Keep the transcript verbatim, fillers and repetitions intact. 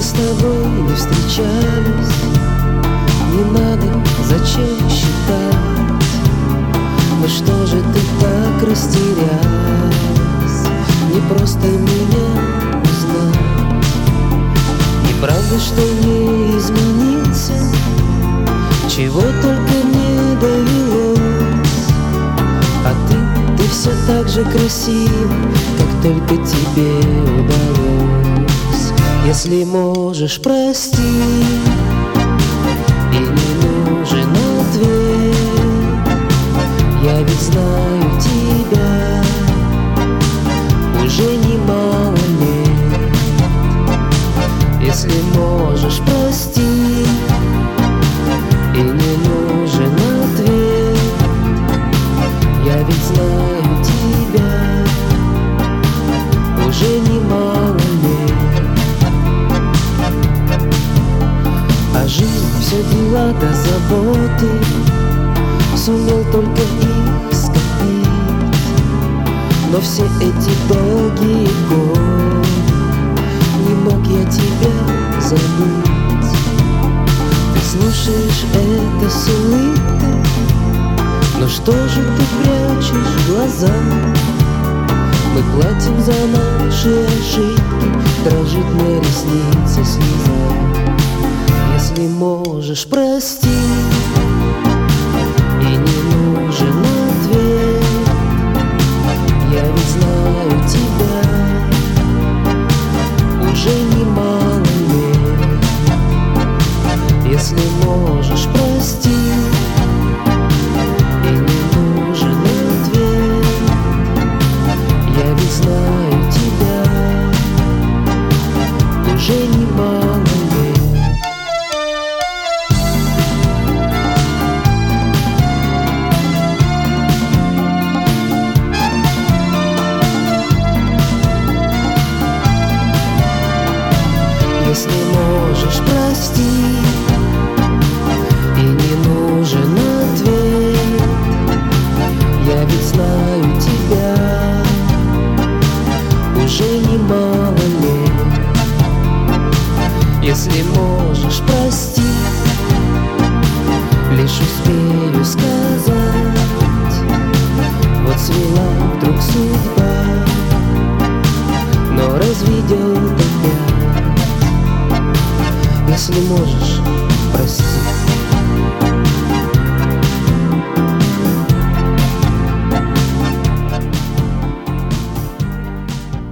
с тобой не встречались, не надо, зачем считать. Ну что же ты так растерялась, не просто меня узнать. Неправда, что не изменился, чего только не довелось. А ты, ты все так же красива, как только тебе удалось. Если можешь, прости, и не нужен ответ. Я ведь знаю тебя уже немало лет. Если можешь, прости, и не нужен ответ. Я ведь знаю тебя уже немало лет. А жизнь все дела до заботы, сумел только их скопить. Но все эти долгие годы не мог я тебя забыть. Ты слушаешь это с улыбкой, но что же ты прячешь глаза? Мы платим за наши ошибки, дрожит на реснице слеза. Если можешь, прости, и не нужен ответ. Я ведь знаю тебя уже немало лет. Если можешь, прости, и не нужен ответ. Я ведь знаю тебя уже немало лет. Если можешь, прости, и не нужен ответ. Я ведь знаю тебя уже немало лет. Если можешь, прости, лишь успею сказать: вот свела вдруг судьба, но разведет опять. Если можешь, прости.